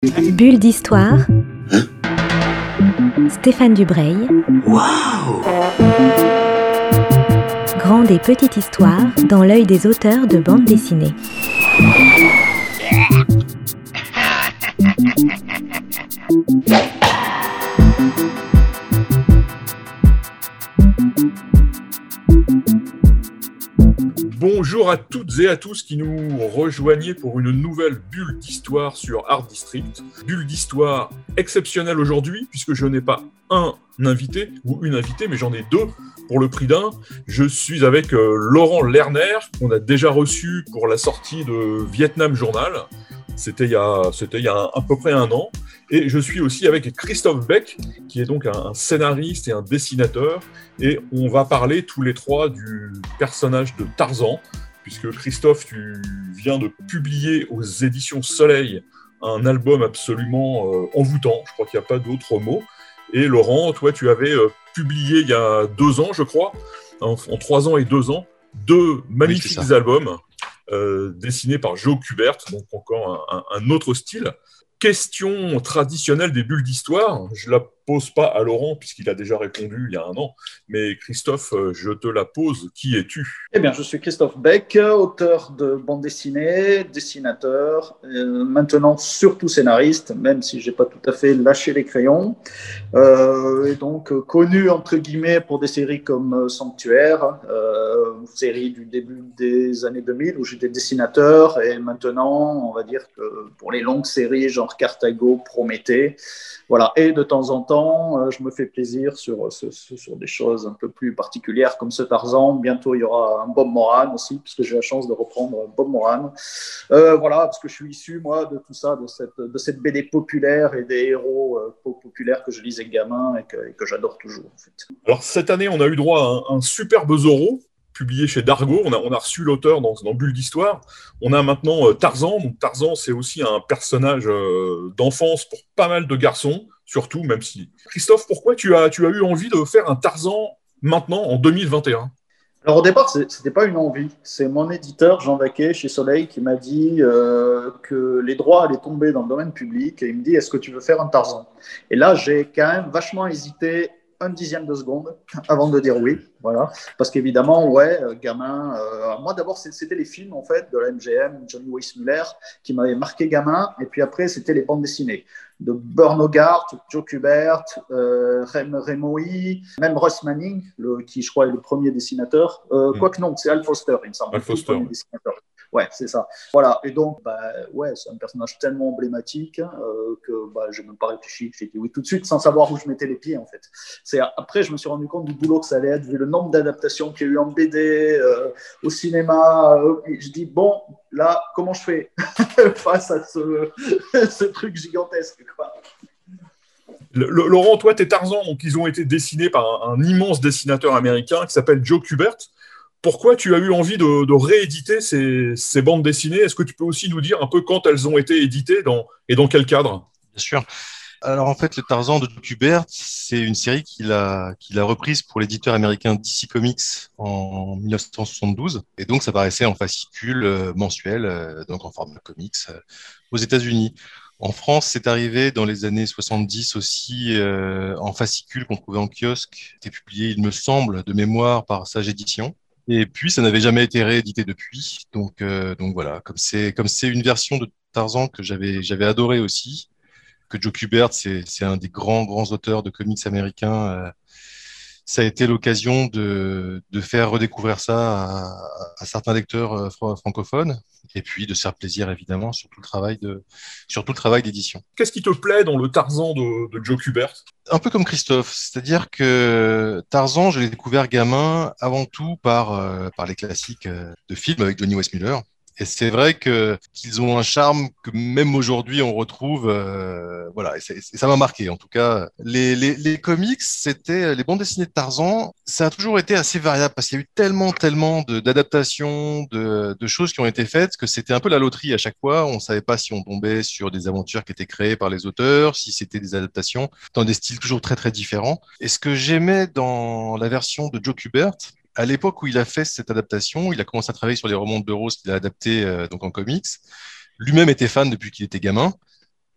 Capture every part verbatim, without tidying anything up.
Bulle d'histoire. Stéphane Dubreuil. Waouh! Grande et petite histoire dans l'œil des auteurs de bande dessinée. Bonjour à toutes et à tous qui nous rejoignez pour une nouvelle bulle d'histoire sur Art District. Bulle d'histoire exceptionnelle aujourd'hui, puisque je n'ai pas un invité ou une invitée, mais j'en ai deux pour le prix d'un. Je suis avec euh, Laurent Lerner, qu'on a déjà reçu pour la sortie de Vietnam Journal. C'était il y a, c'était il y a un, à peu près un an. Et je suis aussi avec Christophe Beck, qui est donc un, un scénariste et un dessinateur. Et on va parler tous les trois du personnage de Tarzan, puisque Christophe, tu viens de publier aux éditions Soleil un album absolument euh, envoûtant. Je crois qu'il n'y a pas d'autre mot. Et Laurent, toi, tu avais euh, publié il y a deux ans, je crois, en, en trois ans et deux ans, deux magnifiques oui, albums euh, dessinés par Joe Kubert, donc encore un, un, un autre style. Question traditionnelle des bulles d'histoire, je la pose pas à Laurent puisqu'il a déjà répondu il y a un an, mais Christophe, je te la pose, qui es-tu? Eh bien, je suis Christophe Beck, auteur de bande dessinée, dessinateur, euh, maintenant surtout scénariste, même si j'ai pas tout à fait lâché les crayons, euh, et donc euh, connu entre guillemets pour des séries comme euh, Sanctuaire, euh, une série du début des années deux mille où j'étais dessinateur, et maintenant, on va dire que pour les longues séries genre Cartago, Prométhée, voilà, et de temps en temps, euh, je me fais plaisir sur, sur, sur des choses un peu plus particulières comme ce Tarzan. Bientôt, il y aura un Bob Moran aussi, puisque j'ai la chance de reprendre Bob Moran. Euh, voilà, parce que je suis issu, moi, de tout ça, de cette, de cette B D populaire et des héros euh, populaires que je lisais gamin et que, et que j'adore toujours, en fait. Alors, cette année, on a eu droit à un, un superbe Zorro, publié chez Dargo. On a, on a reçu l'auteur dans, dans Bulle d'Histoire. On a maintenant euh, Tarzan. Donc, Tarzan, c'est aussi un personnage euh, d'enfance pour pas mal de garçons, surtout, même si... Christophe, pourquoi tu as, tu as eu envie de faire un Tarzan maintenant, en deux mille vingt et un? Alors au départ, ce n'était pas une envie. C'est mon éditeur, Jean Vaquet, chez Soleil, qui m'a dit euh, que les droits allaient tomber dans le domaine public. Et il me dit, est-ce que tu veux faire un Tarzan? Et là, j'ai quand même vachement hésité un dixième de seconde avant de dire oui. Voilà. Parce qu'évidemment, ouais, euh, gamin... Euh, moi, d'abord, c'était les films, en fait, de la M G M, Johnny Weissmuller, qui m'avaient marqué gamin. Et puis après, c'était les bandes dessinées de Burn Hogarth, Joe Kubert, euh, Rem Remoy, même Russ Manning, le, qui, je crois, est le premier dessinateur. Euh, mmh. Quoique non, c'est Al Foster, il me semble. Al Foster, oui. Ouais, c'est ça. Voilà. Et donc, bah, ouais, c'est un personnage tellement emblématique euh, que bah, je n'ai même pas réfléchi. J'ai dit oui tout de suite, sans savoir où je mettais les pieds, en fait. C'est après, je me suis rendu compte du boulot que ça allait être, vu le nombre d'adaptations qu'il y a eu en B D, euh, au cinéma. Euh, je dis, bon, là, comment je fais face à ce, ce truc gigantesque, quoi. Le, le, Laurent, toi, tes Tarzan, donc, ils ont été dessinés par un, un immense dessinateur américain qui s'appelle Joe Kubert. Pourquoi tu as eu envie de, de rééditer ces, ces bandes dessinées? Est-ce que tu peux aussi nous dire un peu quand elles ont été éditées dans, et dans quel cadre? Bien sûr. Alors en fait, le Tarzan de Kubert, c'est une série qu'il a, qu'il a reprise pour l'éditeur américain D C Comics en mille neuf cent soixante-douze. Et donc ça paraissait en fascicule euh, mensuel, euh, donc en format comics, euh, aux États-Unis. En France, c'est arrivé dans les années soixante-dix aussi euh, en fascicule qu'on trouvait en kiosque. C'était publié, il me semble, de mémoire par Sage Édition. Et puis, ça n'avait jamais été réédité depuis. Donc, euh, donc voilà, comme c'est comme c'est une version de Tarzan que j'avais j'avais adoré aussi, que Joe Kubert, c'est c'est un des grands grands auteurs de comics américains. Euh, ça a été l'occasion de de faire redécouvrir ça à, à certains lecteurs euh, fr- francophones, et puis de se faire plaisir évidemment sur tout le travail de sur tout le travail d'édition. Qu'est-ce qui te plaît dans le Tarzan de, de Joe Kubert? Un peu comme Christophe, c'est-à-dire que Tarzan, je l'ai découvert gamin avant tout par, euh, par les classiques euh, de films avec Johnny Weissmuller. Et c'est vrai que qu'ils ont un charme que même aujourd'hui on retrouve, euh, voilà, et, et ça m'a marqué. En tout cas, les, les, les comics, c'était les bandes dessinées de Tarzan, ça a toujours été assez variable parce qu'il y a eu tellement, tellement de, d'adaptations, de, de choses qui ont été faites que c'était un peu la loterie à chaque fois. On savait pas si on tombait sur des aventures qui étaient créées par les auteurs, si c'était des adaptations dans des styles toujours très très différents. Et ce que j'aimais dans la version de Joe Kubert, à l'époque où il a fait cette adaptation, il a commencé à travailler sur les romans de Burroughs qu'il a adaptés euh, donc en comics. Lui-même était fan depuis qu'il était gamin.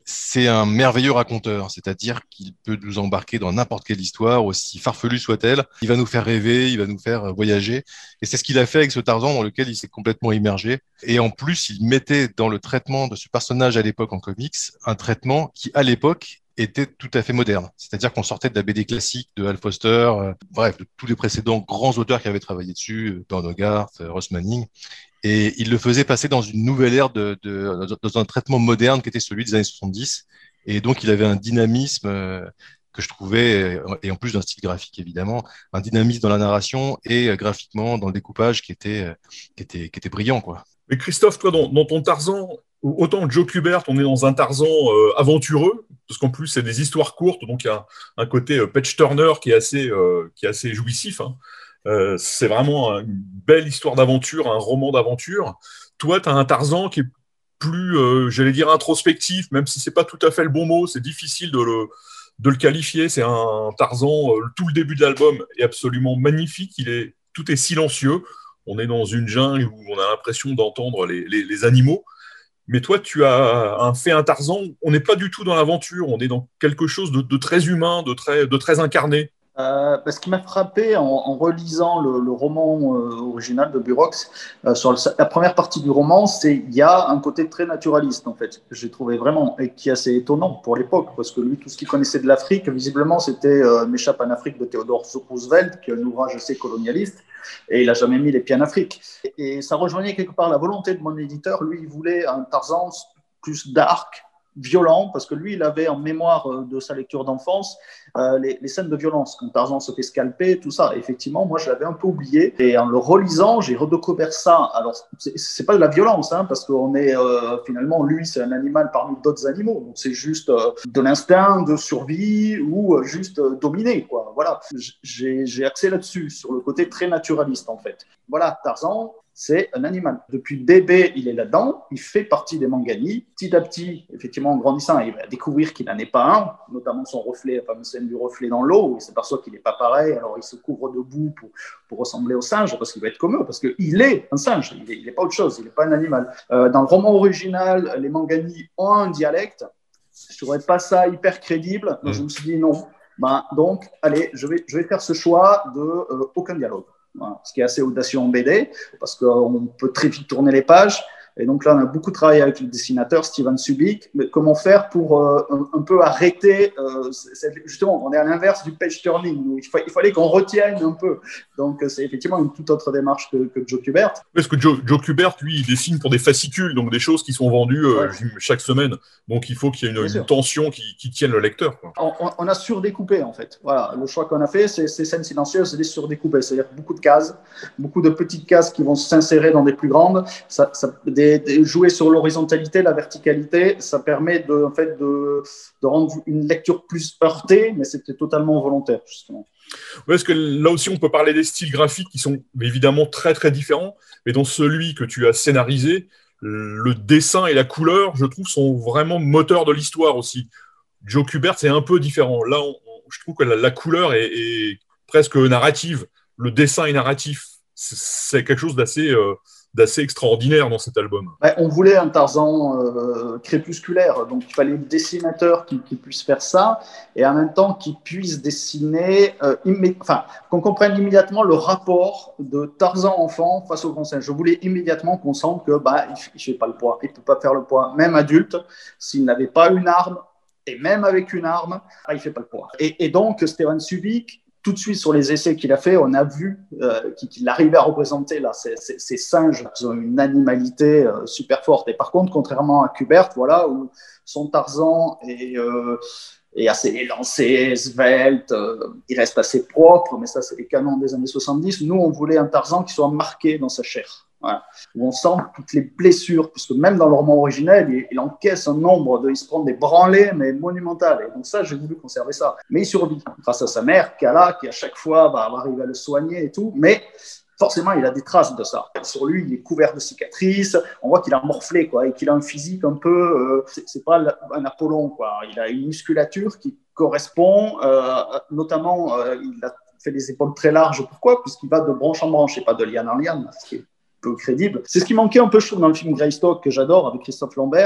c'est un merveilleux raconteur, c'est-à-dire qu'il peut nous embarquer dans n'importe quelle histoire, aussi farfelue soit-elle. Il va nous faire rêver, il va nous faire voyager. Et c'est ce qu'il a fait avec ce Tarzan dans lequel il s'est complètement immergé. Et en plus, il mettait dans le traitement de ce personnage à l'époque en comics, un traitement qui, à l'époque, était tout à fait moderne. C'est-à-dire qu'on sortait de la B D classique de Hal Foster, euh, bref, de tous les précédents grands auteurs qui avaient travaillé dessus, euh, Don Hogarth, euh, Ross Manning. Et il le faisait passer dans une nouvelle ère, de, de, dans un traitement moderne qui était celui des années soixante-dix. Et donc, il avait un dynamisme euh, que je trouvais, et en plus d'un style graphique évidemment, un dynamisme dans la narration et euh, graphiquement dans le découpage qui était, euh, qui était, qui était brillant, quoi. Mais Christophe, toi, dans, dans ton Tarzan, autant Joe Kubert, on est dans un Tarzan euh, aventureux, parce qu'en plus, c'est des histoires courtes, donc il y a un, un côté euh, page-turner qui est assez, euh, qui est assez jouissif, hein. Euh, c'est vraiment une belle histoire d'aventure, un roman d'aventure. Toi, tu as un Tarzan qui est plus, euh, j'allais dire, introspectif, même si c'est pas tout à fait le bon mot, c'est difficile de le, de le qualifier. C'est un Tarzan, euh, tout le début de l'album est absolument magnifique, il est, tout est silencieux. On est dans une jungle où on a l'impression d'entendre les, les, les animaux. Mais toi, tu as un, fait un Tarzan, on n'est pas du tout dans l'aventure, on est dans quelque chose de, de très humain, de très, de très incarné. Euh, ce qui m'a frappé en, en relisant le, le roman euh, original de Burroughs, euh, sur le, la première partie du roman, c'est il y a un côté très naturaliste en fait, que j'ai trouvé vraiment, et qui est assez étonnant pour l'époque, parce que lui, tout ce qu'il connaissait de l'Afrique, visiblement, c'était euh, M'échappe en Afrique de Theodore Roosevelt, qui est un ouvrage assez colonialiste, et il n'a jamais mis les pieds en Afrique. Et, et ça rejoignait quelque part la volonté de mon éditeur. Lui, il voulait un Tarzan plus dark, violent, parce que lui, il avait en mémoire de sa lecture d'enfance euh, les, les scènes de violence, quand Tarzan se fait scalper, tout ça. Et effectivement, moi, je l'avais un peu oublié. Et en le relisant, j'ai redécouvert ça. Alors, c'est, c'est pas de la violence, hein, parce qu'on est euh, finalement, lui, c'est un animal parmi d'autres animaux. Donc, c'est juste euh, de l'instinct de survie ou euh, juste euh, dominer, quoi. Voilà. J'ai, j'ai axé là-dessus, sur le côté très naturaliste, en fait. Voilà, Tarzan, c'est un animal. Depuis bébé, il est là-dedans, il fait partie des Mangani. Petit à petit, effectivement, en grandissant, il va découvrir qu'il n'en est pas un, notamment son reflet, la fameuse scène du reflet dans l'eau, où il s'aperçoit qu'il n'est pas pareil, alors il se couvre de boue pour, pour ressembler au singe, parce qu'il va être comme eux, parce qu'il est un singe, il n'est pas autre chose, il n'est pas un animal. Euh, dans le roman original, les Mangani ont un dialecte, je ne trouvais pas ça hyper crédible, donc mmh. je me suis dit non. Ben, donc, allez, je vais, je vais faire ce choix de euh, aucun dialogue. Voilà, ce qui est assez audacieux en B D, parce qu'on peut très vite tourner les pages. Et donc là, on a beaucoup travaillé avec le dessinateur Steven Subic. Mais comment faire pour euh, un, un peu arrêter euh, cette, justement, on est à l'inverse du page turning. Où il, fa- il fallait qu'on retienne un peu. Donc, c'est effectivement une toute autre démarche que, que Joe Kubert. Parce que Joe, Joe Kubert, lui, il dessine pour des fascicules, donc des choses qui sont vendues euh, ouais. chaque semaine. Donc, il faut qu'il y ait une, une tension qui, qui tienne le lecteur, quoi. On, on a surdécoupé, en fait. Voilà, le choix qu'on a fait, c'est ces scènes silencieuses, c'est des surdécoupées. C'est-à-dire beaucoup de cases, beaucoup de petites cases qui vont s'insérer dans des plus grandes. Ça, ça, des jouer sur l'horizontalité, la verticalité, ça permet de, en fait, de, de rendre une lecture plus heurtée, mais c'était totalement volontaire, justement. Ouais, parce que là aussi, on peut parler des styles graphiques qui sont évidemment très, très différents, mais dans celui que tu as scénarisé, le dessin et la couleur, je trouve, sont vraiment moteurs de l'histoire aussi. Joe Kubert, c'est un peu différent. Là, on, on, je trouve que la, la couleur est, est presque narrative. Le dessin est narratif. C'est, c'est quelque chose d'assez... Euh, d'assez extraordinaire dans cet album. Ouais, on voulait un Tarzan euh, crépusculaire, donc il fallait un dessinateur qui, qui puisse faire ça, et en même temps qui puisse dessiner, euh, immé- enfin, qu'on comprenne immédiatement le rapport de Tarzan enfant face au grand singe. Je voulais immédiatement qu'on sente que bah, il ne fait pas le poids, il ne peut pas faire le poids, même adulte, s'il n'avait pas une arme, et même avec une arme, bah, il ne fait pas le poids. Et, et donc, Steven Subic, tout de suite sur les essais qu'il a fait, on a vu euh, qu'il arrivait à représenter là, ces, ces, ces singes qui ont une animalité euh, super forte. Et par contre, contrairement à Kubert, voilà, où son Tarzan est, euh, est assez élancé, svelte, euh, il reste assez propre, mais ça, c'est les canons des années soixante-dix. Nous, on voulait un Tarzan qui soit marqué dans sa chair. Voilà. Où on sent toutes les blessures, puisque même dans le roman originel, il, il encaisse un nombre, de, il se prend des branlées, mais monumentales. Et donc ça, j'ai voulu conserver ça. Mais il survit, grâce à sa mère, Kala, qui à chaque fois va arriver à le soigner et tout. Mais forcément, il a des traces de ça. Sur lui, il est couvert de cicatrices. On voit qu'il a morflé, quoi, et qu'il a un physique un peu... Euh, c'est, c'est pas un Apollon, quoi. Il a une musculature qui correspond, euh, notamment, euh, il a fait des épaules très larges. Pourquoi ? Puisqu'il va de branche en branche et pas de liane en liane, ce qui est peu crédible. C'est ce qui manquait un peu, je trouve, dans le film Greystock, que j'adore, avec Christophe Lambert.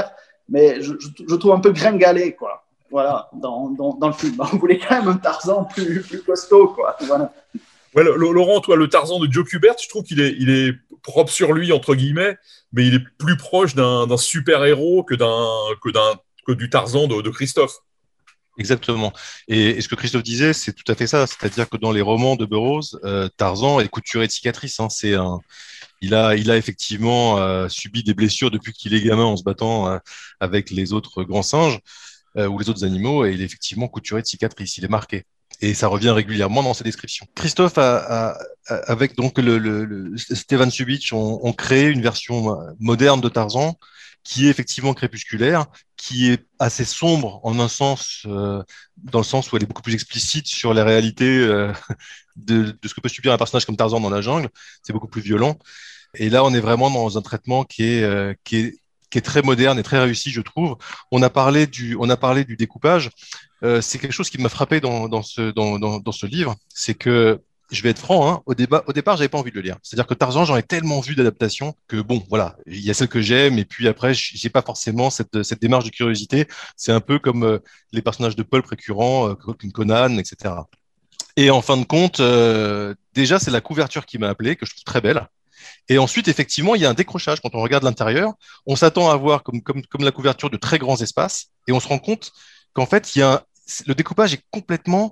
mais je, je, je trouve un peu gringalé, quoi. Voilà, dans, dans, dans le film. On voulait quand même un Tarzan plus, plus costaud, quoi. Voilà. Ouais, Laurent, toi, le Tarzan de Joe Kubert, je trouve qu'il est, il est propre sur lui, entre guillemets, mais il est plus proche d'un, d'un super-héros que, d'un, que, d'un, que du Tarzan de, de Christophe. Exactement. Et, et ce que Christophe disait, c'est tout à fait ça. C'est-à-dire que dans les romans de Burroughs, euh, Tarzan est couturé de cicatrices. Hein. C'est un, il a, il a effectivement euh, subi des blessures depuis qu'il est gamin en se battant euh, avec les autres grands singes euh, ou les autres animaux, et il est effectivement couturé de cicatrices. Il est marqué. Et ça revient régulièrement dans ses descriptions. Christophe, a, a, a, avec donc le, le, le Stevan Subic, ont, ont créé une version moderne de Tarzan qui est effectivement crépusculaire, qui est assez sombre en un sens, euh, dans le sens où elle est beaucoup plus explicite sur la réalité euh, de, de ce que peut subir un personnage comme Tarzan dans la jungle. C'est beaucoup plus violent. Et là, on est vraiment dans un traitement qui est, euh, qui est, qui est très moderne et très réussi, je trouve. On a parlé du, on a parlé du découpage. Euh, c'est quelque chose qui m'a frappé dans, dans, ce, dans, dans, dans ce livre. C'est que, je vais être franc, hein, au, débat, au départ, j'avais pas envie de le lire. C'est-à-dire que Tarzan, j'en ai tellement vu d'adaptations que bon, voilà, il y a celle que j'aime, et puis après, j'ai pas forcément cette, cette démarche de curiosité. C'est un peu comme euh, les personnages de pulp récurrents, euh, comme Conan, et cetera. Et en fin de compte, euh, déjà, c'est la couverture qui m'a appelé, que je trouve très belle. Et ensuite, effectivement, il y a un décrochage. Quand on regarde l'intérieur, on s'attend à voir comme, comme, comme la couverture de très grands espaces, et on se rend compte qu'en fait, il y a un, le découpage est complètement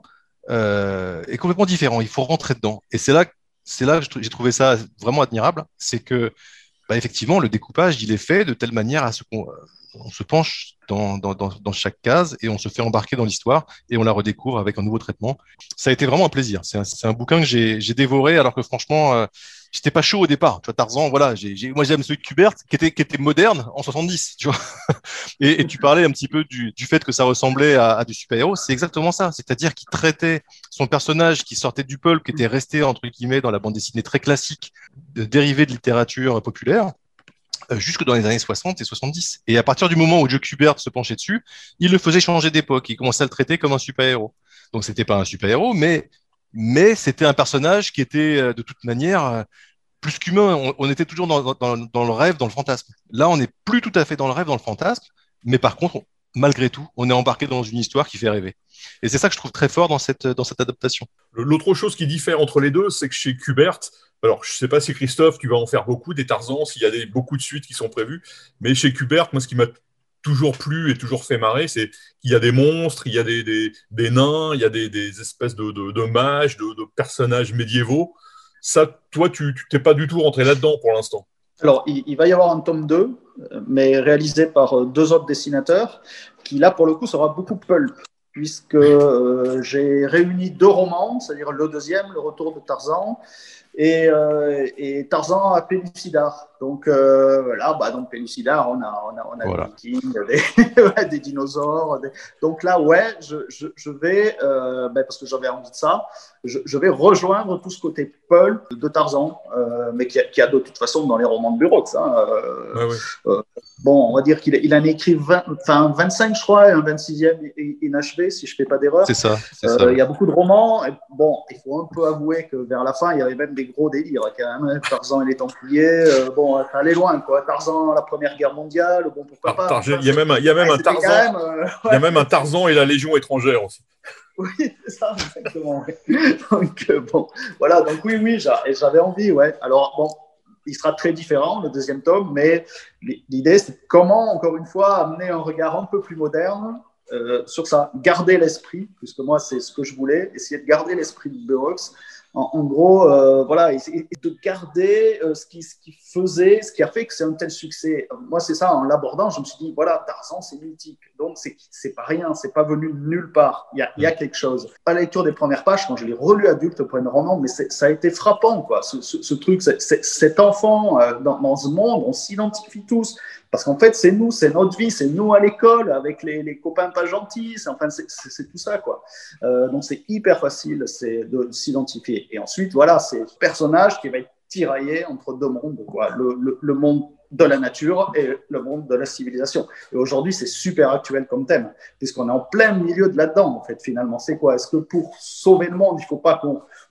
Euh, est complètement différent. Il faut rentrer dedans. Et c'est là, c'est là que j'ai trouvé ça vraiment admirable. C'est que, bah, effectivement, le découpage, il est fait de telle manière à ce qu'on on se penche dans, dans, dans, dans chaque case et on se fait embarquer dans l'histoire et on la redécouvre avec un nouveau traitement. Ça a été vraiment un plaisir. C'est un, c'est un bouquin que j'ai, j'ai dévoré alors que franchement, euh, j'étais pas chaud au départ. Tu vois, Tarzan, voilà, j'ai, j'ai, moi j'aime celui de Kubert qui était, qui était moderne en soixante-dix, tu vois. Et, et tu parlais un petit peu du, du fait que ça ressemblait à, à du super-héros. C'est exactement ça. C'est-à-dire qu'il traitait son personnage qui sortait du pulp, qui était resté, entre guillemets, dans la bande dessinée très classique, de, dérivé de littérature populaire, jusque dans les années soixante et soixante-dix. Et à partir du moment où Joe Kubert se penchait dessus, il le faisait changer d'époque. Il commençait à le traiter comme un super-héros. Donc, c'était pas un super-héros, mais, mais c'était un personnage qui était, de toute manière, plus qu'humain. On, on était toujours dans, dans, dans le rêve, dans le fantasme. Là, on n'est plus tout à fait dans le rêve, dans le fantasme, mais par contre, on, malgré tout, on est embarqué dans une histoire qui fait rêver. Et c'est ça que je trouve très fort dans cette, dans cette adaptation. L'autre chose qui diffère entre les deux, c'est que chez Kubert, alors je ne sais pas si Christophe, tu vas en faire beaucoup, des Tarzans, s'il y a des, beaucoup de suites qui sont prévues, mais chez Kubert, moi, ce qui m'a toujours plu et toujours fait marrer, c'est qu'il y a des monstres, il y a des, des, des nains, il y a des, des espèces de, de, de mages, de, de personnages médiévaux. Ça, toi, tu n'es pas du tout rentré là-dedans pour l'instant. Alors, il, il va y avoir un tome deux, mais réalisé par deux autres dessinateurs, qui là, pour le coup, sera beaucoup pulp, puisque euh, j'ai réuni deux romans, c'est-à-dire le deuxième, Le Retour de Tarzan, et, euh, et Tarzan à Pellucidar. Donc euh, là, bah, donc Pellucidar, on a, on a, on a voilà. des vikings, des, des dinosaures. Des... Donc là, ouais, je, je, je vais, euh, ben parce que j'avais envie de ça, je, je vais rejoindre tout ce côté pulp de Tarzan, euh, mais qui a, qui a de toute façon dans les romans de Burroughs. Hein, euh, ouais, ouais. Euh, bon, on va dire qu'il il en a écrit vingt, enfin, vingt-cinq, je crois, et un vingt-sixième inachevé, si je ne fais pas d'erreur. C'est ça. C'est euh, ça. Il y a beaucoup de romans. Et bon, il faut un peu avouer que vers la fin, il y avait même des gros délires quand même. Tarzan et les Templiers. Euh, bon, ça allait loin, quoi. Tarzan, la Première Guerre mondiale. Bon, pourquoi pas. Tar- il y a même un, il y a même un Tarzan. Même, euh, ouais. Il y a même un Tarzan et la Légion étrangère aussi. Oui, c'est ça, exactement. Donc, euh, bon, voilà. Donc, oui, oui, j'avais envie, ouais. Alors, bon, il sera très différent, le deuxième tome, mais l'idée, c'est comment, encore une fois, amener un regard un peu plus moderne euh, sur ça. Garder l'esprit, puisque moi, c'est ce que je voulais, essayer de garder l'esprit de Burroughs. En, en gros, euh, voilà, et de garder euh, ce, qui, ce qui faisait, ce qui a fait que c'est un tel succès. Moi, c'est ça, en l'abordant, je me suis dit, voilà, Tarzan, c'est mythique. Donc, c'est, c'est pas rien, c'est pas venu de nulle part. Il y a, il y a quelque chose. À la lecture des premières pages, quand je l'ai relu adulte, le premier roman, mais c'est, ça a été frappant, quoi. Ce, ce, ce truc, c'est, c'est, cet enfant euh, dans, dans ce monde, on s'identifie tous. Parce qu'en fait, c'est nous, c'est notre vie, c'est nous à l'école, avec les, les copains pas gentils, c'est, enfin, c'est, c'est, c'est tout ça, quoi. Euh, donc, c'est hyper facile c'est de, de s'identifier. Et ensuite, voilà, c'est ce personnage qui va être tiraillé entre deux mondes, quoi. Le, le, le monde de la nature et le monde de la civilisation. Et aujourd'hui, c'est super actuel comme thème, puisqu'on est en plein milieu de là-dedans, en fait, finalement. C'est quoi ? Est-ce que pour sauver le monde, il ne faut pas qu'on,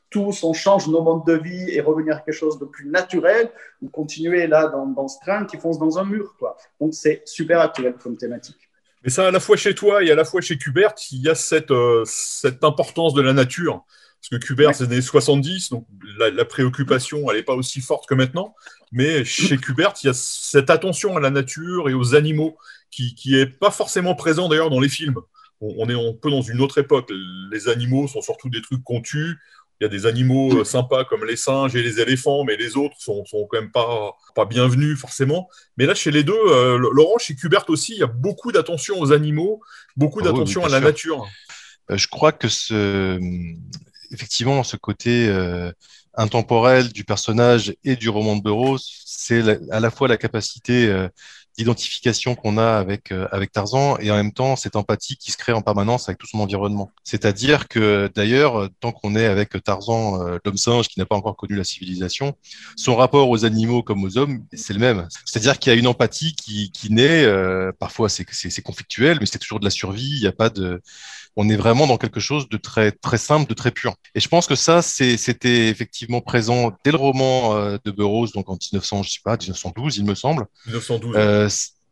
tous on change nos modes de vie et revenir à quelque chose de plus naturel, ou continuer là dans, dans ce train qui fonce dans un mur, quoi. Donc c'est super actuel comme thématique. Mais ça, à la fois chez toi et à la fois chez Kubert, il y a cette, euh, cette importance de la nature. Parce que Kubert, ouais. c'est les années soixante-dix, donc la, la préoccupation, elle n'est pas aussi forte que maintenant. Mais chez Kubert, il y a cette attention à la nature et aux animaux qui n'est pas forcément présent d'ailleurs dans les films. On, on est un peu dans une autre époque. Les animaux sont surtout des trucs qu'on tue. Il y a des animaux sympas comme les singes et les éléphants, mais les autres sont, sont quand même pas, pas bienvenus forcément. Mais là, chez les deux, euh, Laurent, chez Kubert aussi, il y a beaucoup d'attention aux animaux, beaucoup ah d'attention oui, oui, à la sûr. nature. Euh, je crois que ce, effectivement, ce côté euh, intemporel du personnage et du roman de Burroughs, c'est la, à la fois la capacité euh, d'identification qu'on a avec euh, avec Tarzan et en même temps cette empathie qui se crée en permanence avec tout son environnement. C'est-à-dire que d'ailleurs, tant qu'on est avec Tarzan, euh, l'homme singe qui n'a pas encore connu la civilisation, son rapport aux animaux comme aux hommes, c'est le même. C'est-à-dire qu'il y a une empathie qui qui naît. Euh, parfois, c'est c'est, c'est conflictuel, mais c'est toujours de la survie. Il n'y a pas de on est vraiment dans quelque chose de très très simple, de très pur. Et je pense que ça, c'est, c'était effectivement présent dès le roman euh, de Burroughs, donc en dix-neuf cents, je sais pas, dix-neuf cent douze, il me semble. dix-neuf cent douze. Euh,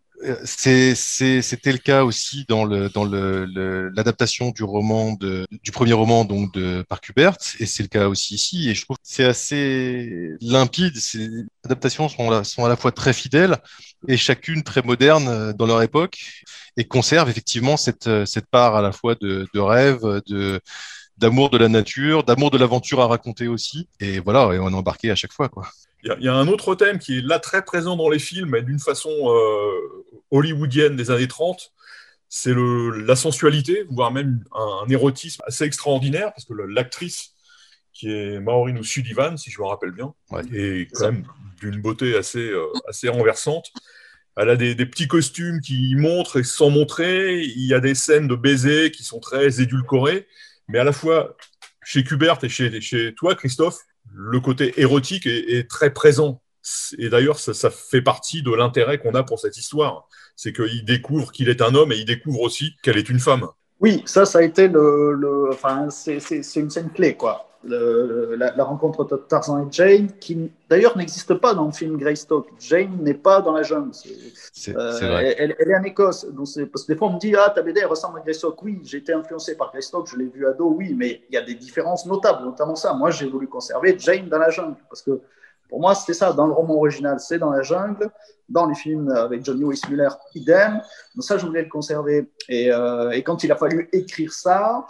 c'est, c'est, c'était le cas aussi dans le dans le, le l'adaptation du roman de du premier roman donc de par Kubert, et c'est le cas aussi ici. Et je trouve que c'est assez limpide. Ces adaptations sont là, sont à la fois très fidèles et chacune très moderne dans leur époque, et conserve effectivement cette cette part à la fois de, de rêve, de d'amour de la nature, d'amour de l'aventure à raconter aussi. Et voilà, et on est embarqué à chaque fois, quoi. Il y, y a un autre thème qui est là très présent dans les films, mais d'une façon euh, hollywoodienne des années trente, c'est le, la sensualité, voire même un, un érotisme assez extraordinaire, parce que le, l'actrice, qui est Maureen O'Sullivan, si je me rappelle bien, ouais, est quand ça. même d'une beauté assez, euh, assez renversante. Elle a des, des petits costumes qui montrent et sans montrer, il y a des scènes de baisers qui sont très édulcorées, mais à la fois chez Kubert et chez, chez toi, Christophe, le côté érotique est, est très présent. Et d'ailleurs, ça, ça fait partie de l'intérêt qu'on a pour cette histoire. C'est qu'il découvre qu'il est un homme et il découvre aussi qu'elle est une femme. Oui, ça, ça a été le... le enfin, c'est, c'est, c'est une scène clé, quoi. Le, la, la rencontre de Tarzan et Jane, qui d'ailleurs n'existe pas dans le film Greystock. Jane n'est pas dans la jungle. C'est, c'est, euh, c'est vrai. Elle, elle est en Écosse. Donc c'est, parce que des fois, on me dit « Ah, ta B D, elle ressemble à Greystock. » Oui, j'ai été influencé par Greystock, je l'ai vu ado, oui, mais il y a des différences notables, notamment ça. Moi, j'ai voulu conserver Jane dans la jungle, parce que pour moi, c'était ça. Dans le roman original, c'est dans la jungle. Dans les films avec Johnny Weissmuller, idem. Donc ça, je voulais le conserver. Et, euh, et quand il a fallu écrire ça,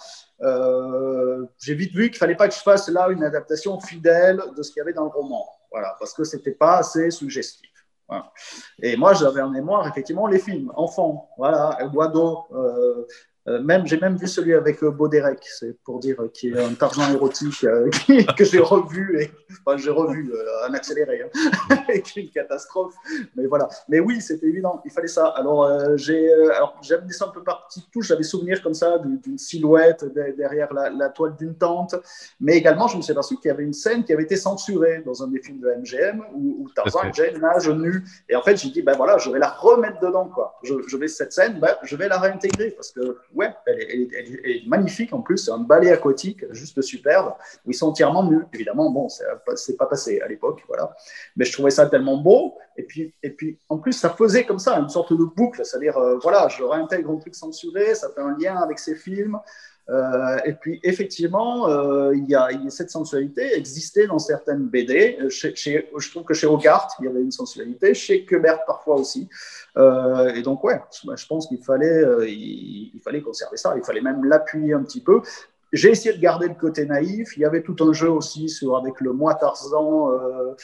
euh, j'ai vite vu qu'il ne fallait pas que je fasse là une adaptation fidèle de ce qu'il y avait dans le roman. Voilà, parce que ce n'était pas assez suggestif. Voilà. Et moi, j'avais en mémoire, effectivement, les films, enfants, voilà, Guado, euh, Euh, même, j'ai même vu celui avec euh, Baudérec, c'est pour dire euh, qui est un Tarzan érotique euh, que j'ai revu, et, enfin j'ai revu euh, en accéléré, hein, avec une catastrophe. Mais voilà. Mais oui, c'était évident, il fallait ça. Alors euh, j'ai, euh, alors j'ai amené ça un peu par petites touches. J'avais souvenir comme ça d'une, d'une silhouette de, derrière la, la toile d'une tente. Mais également, je me suis aperçu qu'il y avait une scène qui avait été censurée dans un des films de M G M où, où Tarzan et Jane nagent nus. Et en fait, j'ai dit ben voilà, je vais la remettre dedans, quoi. Je, je vais cette scène, ben, je vais la réintégrer parce que ouais, elle est, elle, est, elle est magnifique en plus, c'est un ballet aquatique juste superbe, où ils sont entièrement nus. Évidemment, bon, c'est, c'est pas passé à l'époque, voilà. Mais je trouvais ça tellement beau, et puis, et puis en plus, ça faisait comme ça, une sorte de boucle, c'est-à-dire, euh, voilà, je réintègre un truc censuré, ça fait un lien avec ces films. Euh, et puis effectivement, euh, il y a, il y a cette sensualité existait dans certaines B D. Chez, chez, je trouve que chez Hogarth, il y avait une sensualité, chez Kubert parfois aussi. Euh, et donc ouais, je pense qu'il fallait, euh, il, il fallait conserver ça. Il fallait même l'appuyer un petit peu. J'ai essayé de garder le côté naïf. Il y avait tout un jeu aussi sur avec le moi Tarzan. Euh,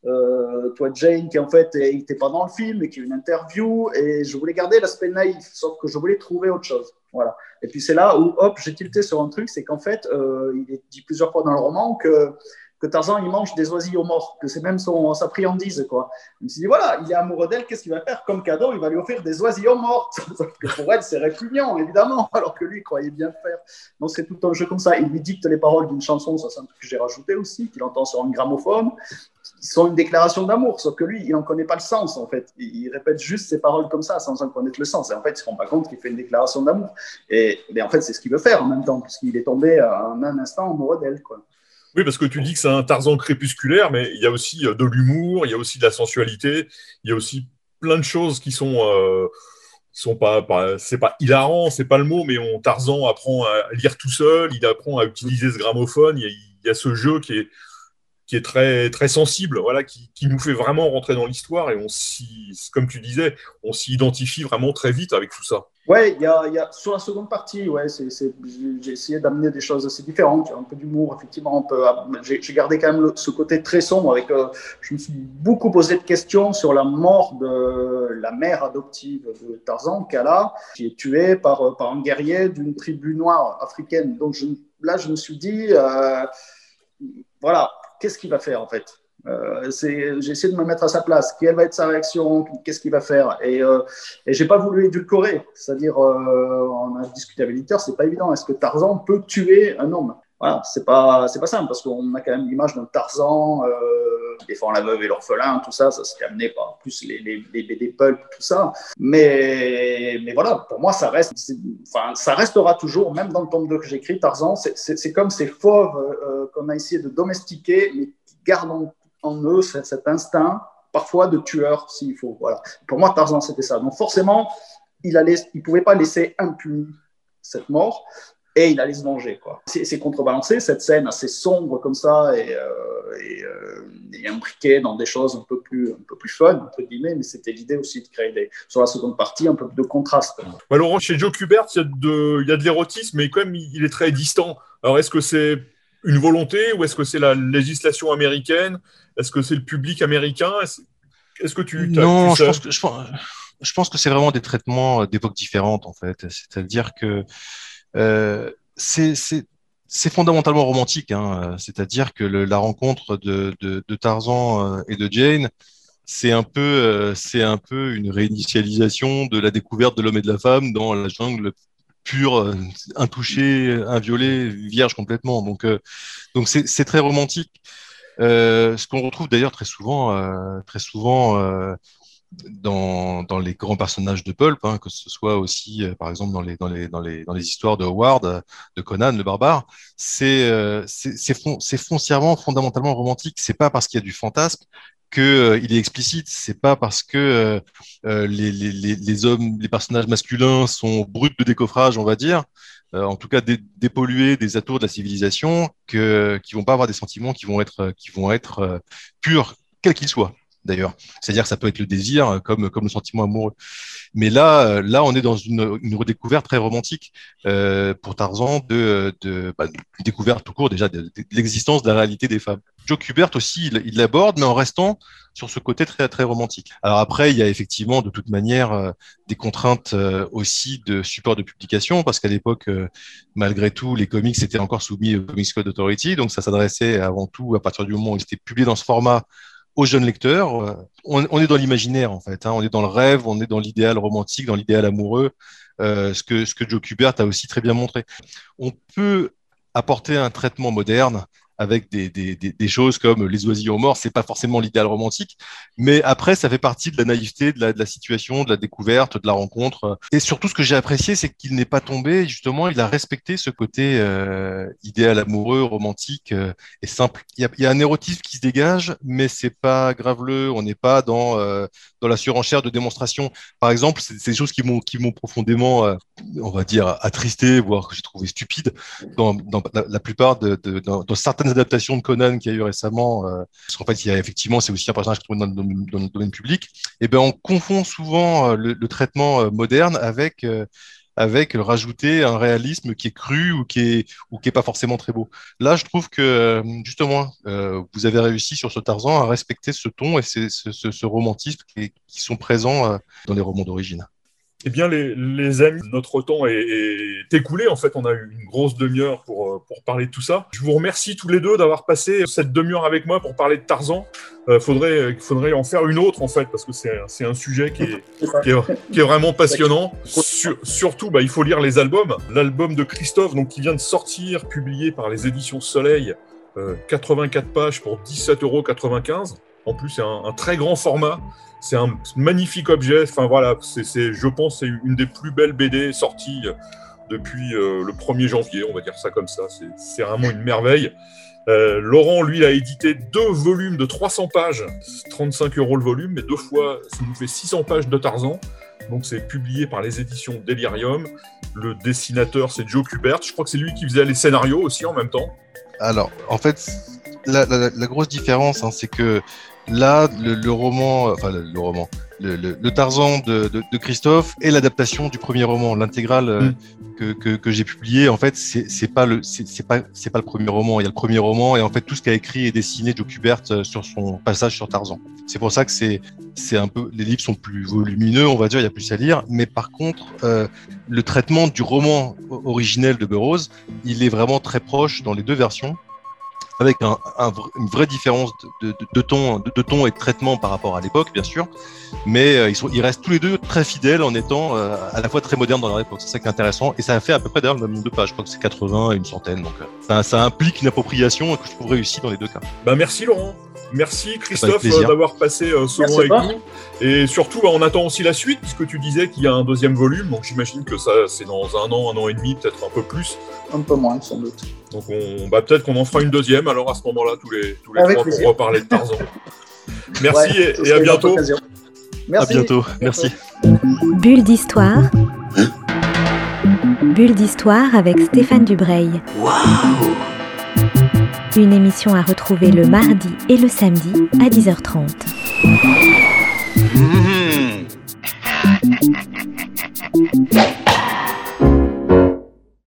Euh, toi Jane qui en fait n'était pas dans le film et qui est une interview, et je voulais garder l'aspect naïf, sauf que je voulais trouver autre chose, voilà. Et puis c'est là où hop j'ai tilté sur un truc, c'est qu'en fait euh, il est dit plusieurs fois dans le roman que que Tarzan il mange des oisillons morts, que c'est même son, sa friandise, quoi. Je me suis dit voilà, il est amoureux d'elle, qu'est-ce qu'il va faire comme cadeau? Il va lui offrir des oisillons morts. Sauf que pour elle c'est répugnant évidemment, alors que lui il croyait bien le faire. Donc c'est tout un jeu comme ça. Il lui dicte les paroles d'une chanson, ça c'est un truc que j'ai rajouté aussi, qu'il entend sur un gramophone, qui sont une déclaration d'amour, sauf que lui il n'en connaît pas le sens en fait. Il répète juste ses paroles comme ça sans en connaître le sens, et en fait il ne se rend pas compte qu'il fait une déclaration d'amour. Et mais en fait c'est ce qu'il veut faire en même temps, puisqu'il est tombé en un instant amoureux d'elle, quoi. Oui, parce que tu dis que c'est un Tarzan crépusculaire, mais il y a aussi de l'humour, il y a aussi de la sensualité, il y a aussi plein de choses qui sont, euh, qui sont pas, pas, c'est pas hilarant, c'est pas le mot, mais on, Tarzan apprend à lire tout seul, il apprend à utiliser ce gramophone, il y a, il y a ce jeu qui est, qui est très, très sensible, voilà, qui, qui nous fait vraiment rentrer dans l'histoire et on s'y, comme tu disais, on s'y identifie vraiment très vite avec tout ça. Ouais, il y a, y a, sur la seconde partie, ouais, c'est, c'est, j'ai essayé d'amener des choses assez différentes, un peu d'humour, effectivement, un peu, j'ai, j'ai gardé quand même le, ce côté très sombre avec, euh, je me suis beaucoup posé de questions sur la mort de la mère adoptive de Tarzan, Kala, qui est tuée par, par un guerrier d'une tribu noire africaine. Donc je, là, je me suis dit, euh, voilà, qu'est-ce qu'il va faire en fait? Euh, c'est, j'ai essayé de me mettre à sa place. Quelle va être sa réaction? Qu'est-ce qu'il va faire? Et, euh, et j'ai pas voulu édulcorer. C'est-à-dire, euh, on a discuté avec l'éditeur, c'est pas évident. Est-ce que Tarzan peut tuer un homme? Voilà, c'est pas, c'est pas simple parce qu'on a quand même l'image d'un Tarzan euh, défend la veuve et l'orphelin, tout ça, ça s'est amené par plus les, les, les B D pulp, tout ça. Mais, mais voilà, pour moi, ça reste, enfin, ça restera toujours, même dans le tome deux que j'écris, Tarzan, c'est, c'est, c'est comme ces fauves euh, qu'on a essayé de domestiquer, mais qui gardent en, en eux cet, cet instinct, parfois de tueur, s'il faut. Voilà. Pour moi, Tarzan, c'était ça. Donc forcément, il ne il pouvait pas laisser impuni cette mort. Et il allait se venger, quoi. C'est, c'est contrebalancé, cette scène assez sombre comme ça, et, euh, et, euh, et imbriquée dans des choses un peu plus, un peu plus fun, entre guillemets, mais c'était l'idée aussi de créer, des, sur la seconde partie, un peu de contraste. Bah, Laurent, chez Joe Kubert, il y a de, il y a de l'érotisme, mais quand même, il est très distant. Alors, est-ce que c'est une volonté, ou est-ce que c'est la législation américaine? Est-ce que c'est le public américain? Est-ce, est-ce que tu... Non, tu je pense que, je pense, je pense que c'est vraiment des traitements d'époques différentes, en fait. C'est-à-dire que Euh, c'est, c'est, c'est fondamentalement romantique, hein. C'est-à-dire que le, la rencontre de, de, de Tarzan et de Jane, c'est un peu, euh, c'est un peu une réinitialisation de la découverte de l'homme et de la femme dans la jungle pure, intouchée, inviolée, vierge complètement. Donc, euh, donc c'est, c'est très romantique. Euh, ce qu'on retrouve d'ailleurs très souvent, euh, très souvent. Euh, dans, dans les grands personnages de pulp, hein, que ce soit aussi, euh, par exemple, dans les, dans, les, dans, les, dans les histoires de Howard, euh, de Conan, le barbare, c'est, euh, c'est, c'est, fon- c'est foncièrement, fondamentalement romantique. C'est pas parce qu'il y a du fantasme qu'il euh, est explicite. C'est pas parce que euh, euh, les, les, les, les hommes, les personnages masculins sont bruts de décoffrage, on va dire, euh, en tout cas dé- dépollués des atours de la civilisation, que, qui vont pas avoir des sentiments qui vont être, qui vont être euh, purs, quels qu'ils soient. D'ailleurs, c'est-à-dire que ça peut être le désir comme comme le sentiment amoureux. Mais là, là, on est dans une, une redécouverte très romantique euh, pour Tarzan de, de bah, une découverte tout court déjà de, de, de l'existence de la réalité des femmes. Joe Kubert aussi, il, il l'aborde, mais en restant sur ce côté très très romantique. Alors après, il y a effectivement de toute manière euh, des contraintes euh, aussi de support de publication, parce qu'à l'époque, euh, malgré tout, les comics étaient encore soumis au Comics Code Authority, donc ça s'adressait avant tout à partir du moment où ils étaient publiés dans ce format aux jeunes lecteurs. On, on est dans l'imaginaire, en fait, hein. On est dans le rêve, on est dans l'idéal romantique, dans l'idéal amoureux, euh, ce que, ce que Joe Kubert a aussi très bien montré. On peut apporter un traitement moderne avec des, des, des, des choses comme les oisillons morts, c'est pas forcément l'idéal romantique, mais après, ça fait partie de la naïveté, de la, de la situation, de la découverte, de la rencontre. Et surtout, ce que j'ai apprécié, c'est qu'il n'est pas tombé, justement, il a respecté ce côté euh, idéal amoureux, romantique euh, et simple. Il y, a, il y a un érotisme qui se dégage, mais c'est pas graveleux, on n'est pas dans, euh, dans la surenchère de démonstration. Par exemple, c'est, c'est des choses qui m'ont, qui m'ont profondément, euh, on va dire, attristé, voire que j'ai trouvé stupide dans, dans la, la plupart de, de dans, dans certaines adaptations de Conan qu'il y a eu récemment, euh, parce qu'en fait, il y a effectivement, c'est aussi un personnage qui est dans, dans, dans le domaine public. Et ben, on confond souvent euh, le, le traitement euh, moderne avec euh, avec rajouter un réalisme qui est cru ou qui est ou qui est pas forcément très beau. Là, je trouve que justement, euh, vous avez réussi sur ce Tarzan à respecter ce ton et ce, ce, ce romantisme qui, qui sont présents euh, dans les romans d'origine. Eh bien, les, les amis, notre temps est, est écoulé. En fait, on a eu une grosse demi-heure pour, pour parler de tout ça. Je vous remercie tous les deux d'avoir passé cette demi-heure avec moi pour parler de Tarzan. Il euh, faudrait, faudrait en faire une autre, en fait, parce que c'est, c'est un sujet qui est, qui est, qui est vraiment passionnant. Sur, surtout, bah, il faut lire les albums. L'album de Christophe, donc, qui vient de sortir, publié par les éditions Soleil, euh, quatre-vingt-quatre pages pour dix-sept euros quatre-vingt-quinze. En plus, c'est un, un très grand format. C'est un magnifique objet. Enfin voilà, c'est, c'est, je pense, c'est une des plus belles B D sorties depuis euh, le premier janvier, on va dire ça comme ça. C'est, c'est vraiment une merveille. Euh, Laurent, lui, a édité deux volumes de trois cents pages, trente-cinq euros le volume, mais deux fois, ça nous fait six cents pages de Tarzan. Donc c'est publié par les éditions Delirium. Le dessinateur, c'est Joe Kubert. Je crois que c'est lui qui faisait les scénarios aussi en même temps. Alors, en fait, la, la, la grosse différence, hein, c'est que là, le, le roman, enfin le, le roman, le, le, le Tarzan de, de, de Christophe est l'adaptation du premier roman, l'intégrale mm. euh, que, que, que j'ai publié. En fait, c'est, c'est pas le, c'est, c'est pas, c'est pas le premier roman. Il y a le premier roman et en fait tout ce qu'a écrit et dessiné Joe Kubert sur son passage sur Tarzan. C'est pour ça que c'est, c'est un peu, les livres sont plus volumineux, on va dire, il y a plus à lire. Mais par contre, euh, le traitement du roman originel de Burroughs, il est vraiment très proche dans les deux versions, avec un, un, une vraie différence de, de, de, ton, de, de ton et de traitement par rapport à l'époque, bien sûr, mais euh, ils, sont, ils restent tous les deux très fidèles en étant euh, à la fois très modernes dans leur époque. C'est ça qui est intéressant, et ça a fait à peu près d'ailleurs le même nombre de pages, je crois que c'est quatre-vingts et une centaine, donc euh, ça, ça implique une appropriation que je trouve réussie dans les deux cas. Bah merci Laurent. Merci Christophe euh, d'avoir passé euh, ce moment avec pas. nous. Et surtout, bah, on attend aussi la suite, puisque tu disais qu'il y a un deuxième volume, donc j'imagine que ça, c'est dans un an, un an et demi, peut-être un peu plus. Un peu moins, sans doute. Donc on, bah, peut-être qu'on en fera une deuxième, alors à ce moment-là, tous les, tous les Avec trois, plaisir. pour reparler de Tarzan. Merci Ouais, et, et à bientôt. Merci. À bientôt, merci. Bulle d'histoire. Bulle d'histoire avec Stéphane Dubreuil. Une émission à retrouver le mardi et le samedi à dix heures trente. Mmh.